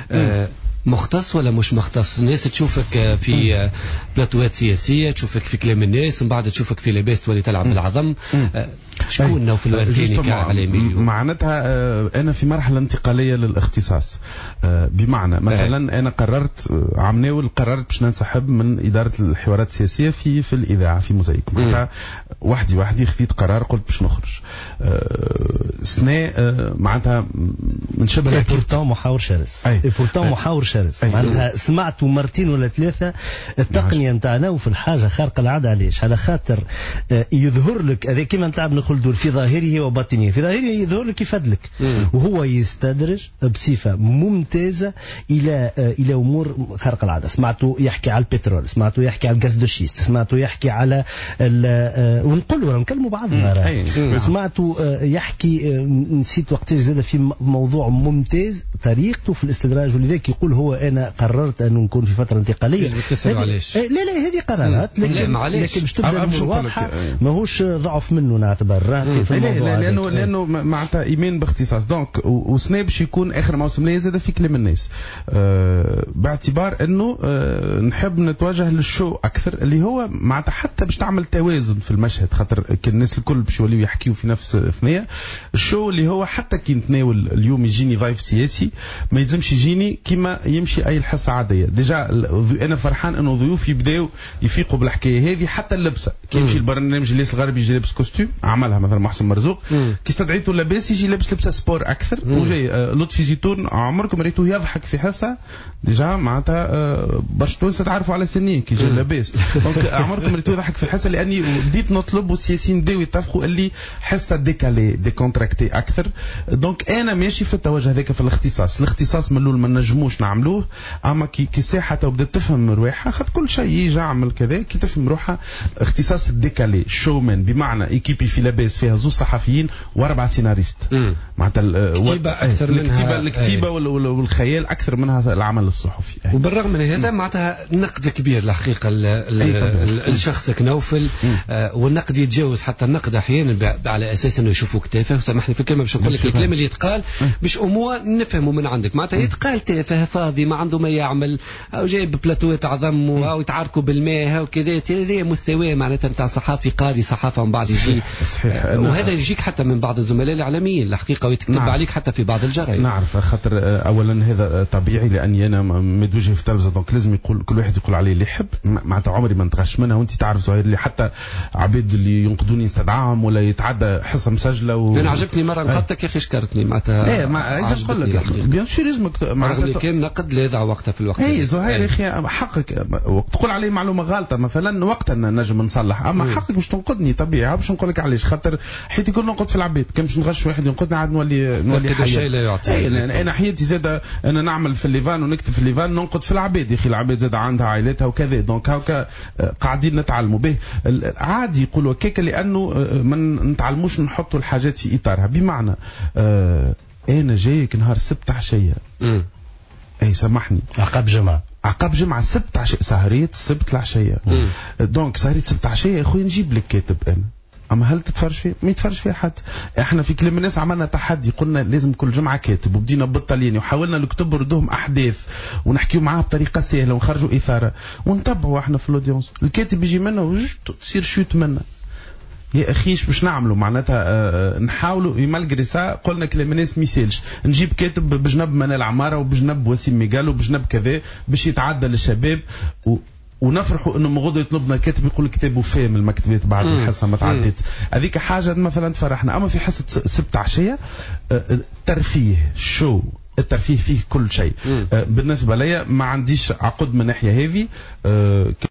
مختص ولا مش مختص؟ الناس تشوفك في بلاتوات سياسية، تشوفك في كلام الناس، ومن بعد تشوفك في لاباس تولي تلعب بالعظم. شكون نوفل الورديني كإعلامي؟ معناتها أنا في مرحلة انتقالية للاختصاص. بمعنى مثلا أنا عام ناول قررت باش ننسحب من إدارة الحوارات السياسية في الإذاعة في موزايك. معناتها وحدي خذيت قرار، قلت باش نخرج سنة. معناتها من شبه بورتون محاور شرس. معناتها سمعتوا مرتين ولا ثلاثة التقنية نتاع نوفل حاجة خارقة العادة. علاش؟ على خاطر يظهر لك هذا كيما نتاع ابن خلدون في ظاهره وباطنه. في ظاهره يظهر لك يفدلك، وهو يستدرج بصفة ممتازة إلى أمور خارقة العادة. سمعتوا يحكي على البترول، سمعتوا يحكي على الغاز دو شيست، سمعتوا يحكي على ونقولوا نكلموا بعضنا. سمعتوا يحكي نسيت وقت زاد في موضوع ممتاز طريقته في الاستدراج، ولذلك يقول هو أنا قررت أن نكون في فترة انتقالية. لا هذه قرارات، لكن باش تبدا واضحة ماهوش ضعف منه نعتبر في الموضوع. لأنه معناتها إيمان باختصاص. دونك وسنا باش يكون آخر موسم لي زاد في كلام الناس، باعتبار أنه نحب نتوجه للشو أكثر، اللي هو معناتها حتى باش تعمل توازن في المشهد، خاطر الناس الكل باش يوليو يحكيوا في نفس ثنية الشو، اللي هو حتى كي نتناول اليوم يجيني ضيف سياسي ما يلزمش يجيني كما يمشي أي حصة عادية. ديجا أنا فرحان أنه ضيوف يبداو يفيقوا بالحكاية هذه. حتى اللبسة كي يمشي البرنامج الليس الغربي يجي لابس كوستيم، عملها مثلا محسن مرزوق كي استدعيته لاباس يجي لابس لبسة سبور أكثر. وجاي لطفي زيتون عمركم ريتوه يضحك في حصة ديجا معناتها باش تونس تعرفوا على سنين كي جاي لاباس. دونك عمركم ريتوه يضحك في حصة، لأني بديت نطلب والسياسيين بداو يتفقوا اللي حصة ديكالي ديكونتراكتي أكثر. دونك أنا ماشي في التوجه هذاك في الاختصاص من الأول ما نجموش نعملوه، أما كي ساحة وبدأت تفهم روحها خد كل شيء يجي عمل كذا كي تفهم روحها. اختصاص الديكالي شومان، بمعنى ايكيبي في لاباس فيها زوج صحفيين و4 سيناريست. معناتها كتيبة أكثر منها الكتيبة والخيال أكثر منها العمل الصحفي. وبالرغم من هذا معناتها نقد كبير الحقيقة لشخصك نوفل. والنقد يتجاوز حتى النقد أحيانا على أساس أنه يشوفوا كتافه. وسامحني في الكلمة باش نقول لك الكلام اللي يتقال مش أمور نفهمه من عندك. معناتها يتقال تافه فاضي ما عنده ما يعمل، أو جايب بلاتوات عظم أو يتعاركوا بالماء وكذا. هذا مستوى معناتها نتاع صحافي قاري صحافة من بعد يجي. وهذا يجيك حتى من بعض الزملاء الإعلاميين الحقيقة ويتكتب عليك حتى في بعض الجرائد. نعرف خاطر أولا هذا طبيعي لأني أنا متوجه في التلفزة، دونك لازم يقول كل واحد يقول عليه اللي يحب. معناتها عمري ما نتغش منها. وانت تعرف زهير اللي حتى عبيد اللي ينقدوني استدعاهم ولا يتعدى حصة مسجلة أنا عجبتني مرة نقدتك يا أخي شكرتني معناتها. ما عايز أقول لك بيان سور لازمك معناتها كان نقد لا يضع وقتها في الوقت. زهير يا أخي حقك تقول عليه معلومة غلطة مثلا وقتها نجم نصلح، أما حقك باش تنقدني طبيعي. باش نقول لك علاش خاطر حيت يكون ننقد في العبيد كان باش نغش واحد ينقدني عاد نولي حي لا يعطي. أنا حياتي زاد أنا نعمل في الليفان ونكتب في الليفان ننقد في العبيد يا أخي. العبيد زاد عندها عائلتها وكذا، دونك هاكا قاعدين نتعلموا به عادي يقولوا كيك، لأنه ما نتعلموش نحطوا الحاجات في إطارها. بمعنى أنا جايك نهار سبت عشية سامحني عقب جمعة سبت عشية سهريت سبت العشية. دونك سهريت سبت عشية يا أخوي نجيب لك كاتب أنا، أما هل تتفرج فيه؟ ما يتفرج فيه حد. إحنا في كلام الناس عملنا تحدي، قلنا لازم كل جمعة كاتب، وبدينا بالطلياني وحاولنا نكتب ردهم أحداث ونحكيو معاه بطريقة سهلة ونخرجوا إثارة ونتبعوا إحنا في الأودينس. الكاتب يجي منا تصير شوت منا يا أخيش باش نعملوا معناتها نحاولوا مالغري سا. قلنا كلام الناس ميسالش نجيب كاتب بجنب منال عمارة وبجنب وسيم ميغال وبجنب كذا باش يتعدى للشباب ونفرحوا انه مغدو يطلبنا كاتب يقول كتابه فاهم المكتبات بعد الحصه ما تعديت. هذيك حاجه مثلا تفرحنا. اما في حصه سبت عشيه ترفيه شو الترفيه فيه كل شيء. بالنسبه لي ما عنديش عقد من ناحيه هذه.